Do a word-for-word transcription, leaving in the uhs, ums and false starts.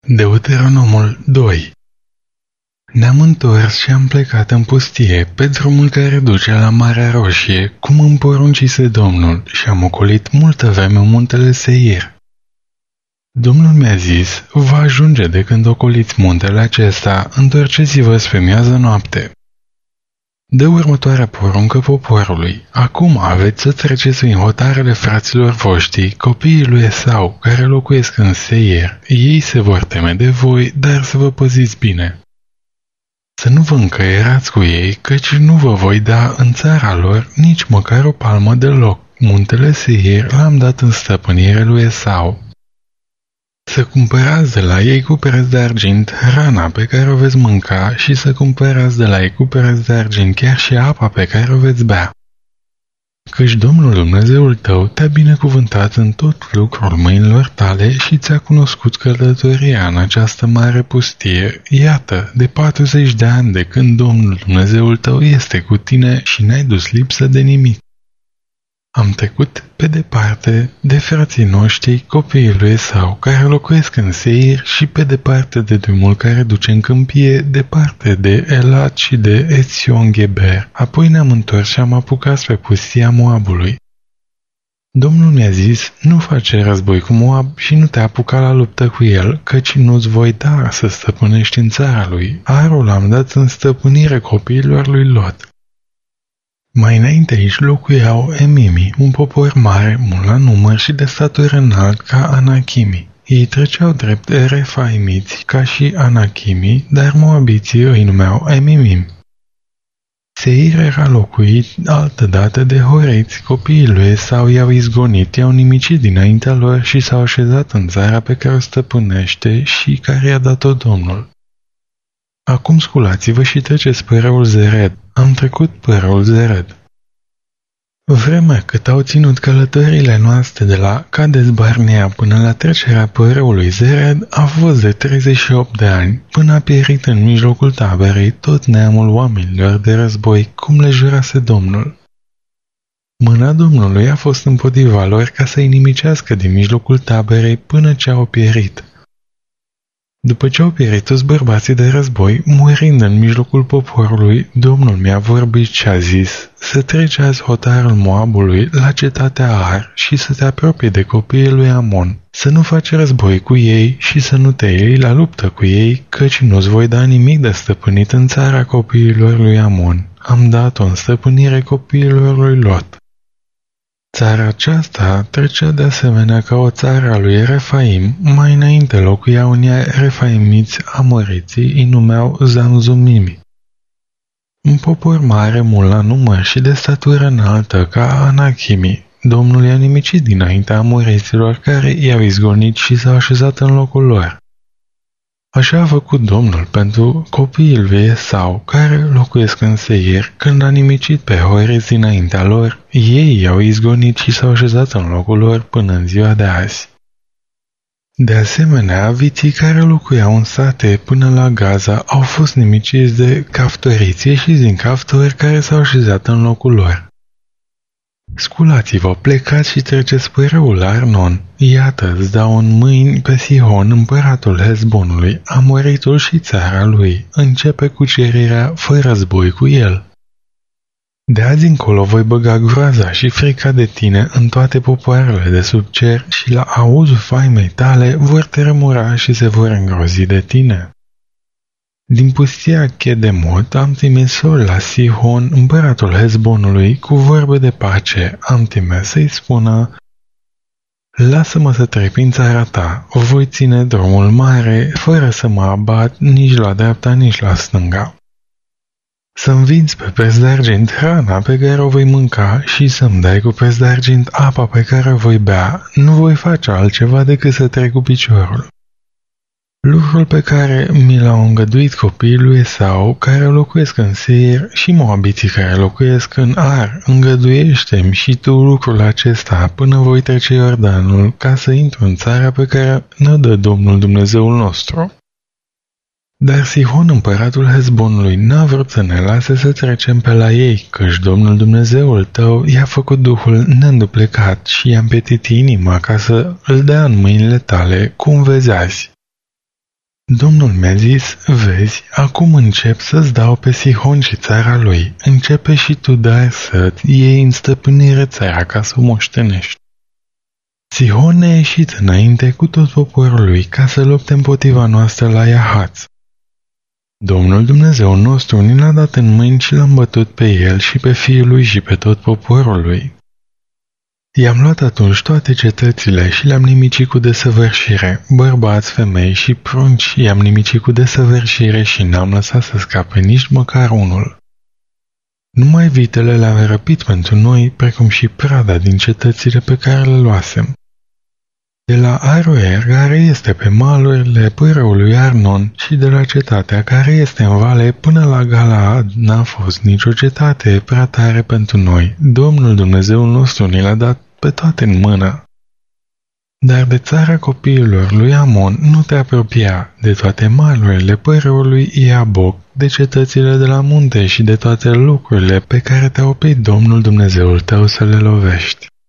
Deuteronomul doi. Ne-am întors și am plecat în pustie, pe drumul care duce la Marea Roșie, cum îmi poruncise Domnul, și am ocolit multă vreme muntele Seir. Domnul mi-a zis, va ajunge de când ocoliți muntele acesta, întorceți-vă spre miază noapte. Dă următoarea poruncă poporului. Acum aveți să treceți prin hotarele fraților voștri, copiii lui Esau, care locuiesc în Seir. Ei se vor teme de voi, dar să vă păziți bine. Să nu vă încăierați cu ei, căci nu vă voi da în țara lor nici măcar o palmă de loc. Muntele Seir l-am dat în stăpânire lui Esau. Să cumpărați de la ei cu preț de argint hrana pe care o veți mânca și să cumpărați de la ei cu preț de argint chiar și apa pe care o veți bea. Căci Domnul Dumnezeul tău te-a binecuvântat în tot lucrul mâinilor tale și ți-a cunoscut călătoria în această mare pustie. Iată, de patruzeci de ani de când Domnul Dumnezeul tău este cu tine și n-ai dus lipsă de nimic. Am trecut pe departe de frații noștri, copiii lui Esau, care locuiesc în Seir, și pe departe de drumul care duce în câmpie, departe de Elat și de Ețion-Geber. Apoi ne-am întors și am apucat spre pustia Moabului. Domnul mi-a zis, nu face război cu Moab și nu te apuca la luptă cu el, căci nu-ți voi da să stăpânești în țara lui. Arul l-am dat în stăpânire copiilor lui Lot. Mai înainte aici locuiau Emimi, un popor mare, mult la număr și de statură înalt ca Anachimii. Ei treceau drept refaimiți ca și Anachimii, dar moabiții îi numeau Emimim. Seir era locuit altădată de horiți, copiii lui Esau i-au izgonit, i-au nimicit dinaintea lor și s-au așezat în țara pe care o stăpânește și care i-a dat-o Domnul. Acum sculați-vă și treceți pe râul Zered. Am trecut pe râul Zered. Vremea cât au ținut călătorile noastre de la Cades Barnea până la trecerea pe râului Zered a fost de treizeci și opt de ani, până a pierit în mijlocul taberei tot neamul oamenilor de război, cum le jurase Domnul. Mâna Domnului a fost împotriva lor ca să-i nimicească din mijlocul taberei până ce au pierit. După ce au pierit toți bărbații de război, murind în mijlocul poporului, Domnul mi-a vorbit și a zis, să treci azi hotarul Moabului la cetatea Ar și să te apropii de copiii lui Amon, să nu faci război cu ei și să nu te iei la luptă cu ei, căci nu-ți voi da nimic de stăpânit în țara copiilor lui Amon. Am dat-o în stăpânire copiilor lui Lot. Țara aceasta trecea de asemenea ca o țară a lui Refaim, mai înainte locuiau în ea refaimiți amoriții, îi numeau Zamzumimi. Un popor mare, mult la număr și de statură înaltă ca Anachimii, Domnul i-a nimicit dinaintea amoriților care i-au izgonit și s-au așezat în locul lor. Așa a făcut Domnul pentru copiii lui Esau, care locuiesc în Seir, când a nimicit pe horiți dinaintea lor, ei i-au izgonit și s-au așezat în locul lor până în ziua de azi. De asemenea, viții care locuiau în sate până la Gaza au fost nimiciți de caftoriții și din caftori care s-au așezat în locul lor. Sculați-vă, plecați și treceți pe râul Arnon. Iată, îți dau în mâini pe Sihon, împăratul Hezbonului, amoritul și țara lui. Începe cucerirea, fă război cu el. De azi încolo voi băga groaza și frica de tine în toate popoarele de sub cer și la auzul faimei tale vor tremura și se vor îngrozi de tine. Din pustia Chedemot am trimis sori la Sihon, împăratul Hezbonului, cu vorbe de pace. Am trimis să-i spună, lasă-mă să trec prin țara ta, o voi ține drumul mare, fără să mă abat nici la dreapta, nici la stânga. Să-mi vinzi pe preț de argint hrana pe care o voi mânca și să-mi dai cu preț de argint apa pe care o voi bea. Nu voi face altceva decât să trec cu piciorul. Lucrul pe care mi l-au îngăduit copiii lui Esau, care locuiesc în Seir, și moabiții care locuiesc în Ar, îngăduiește-mi și tu lucrul acesta până voi trece Iordanul, ca să intru în țara pe care ne dă Domnul Dumnezeul nostru. Dar Sihon, împăratul Hezbonului, n-a vrut să ne lase să trecem pe la ei, căci Domnul Dumnezeul tău i-a făcut Duhul neînduplecat și i-a împetit inima ca să îl dea în mâinile tale, cum vezi azi. Domnul mi-a zis, vezi, acum încep să-ți dau pe Sihon și țara lui, începe și tu dar să-ți iei în stăpânire țara ca să o moștenești. Sihon ne-a ieșit înainte cu tot poporul lui ca să lupte împotriva noastră la Iahaț. Domnul Dumnezeu nostru ni l-a dat în mâini și l-am bătut pe el și pe fiul lui și pe tot poporul lui. I-am luat atunci toate cetățile și le-am nimicit cu desăvârșire, bărbați, femei și prunci i-am nimicit cu desăvârșire și n-am lăsat să scape nici măcar unul. Numai vitele le-am răpit pentru noi, precum și prada din cetățile pe care le luasem. De la Aroer, care este pe malurile pârâului Arnon, și de la cetatea care este în vale până la Galaad, n-a fost nicio cetate prea tare pentru noi. Domnul Dumnezeul nostru ne l-a dat pe toate în mână. Dar de țara copiilor lui Amon nu te apropia, de toate malurile pârâului Iaboc, de cetățile de la munte și de toate lucrurile pe care te-a oprit Domnul Dumnezeul tău să le lovești.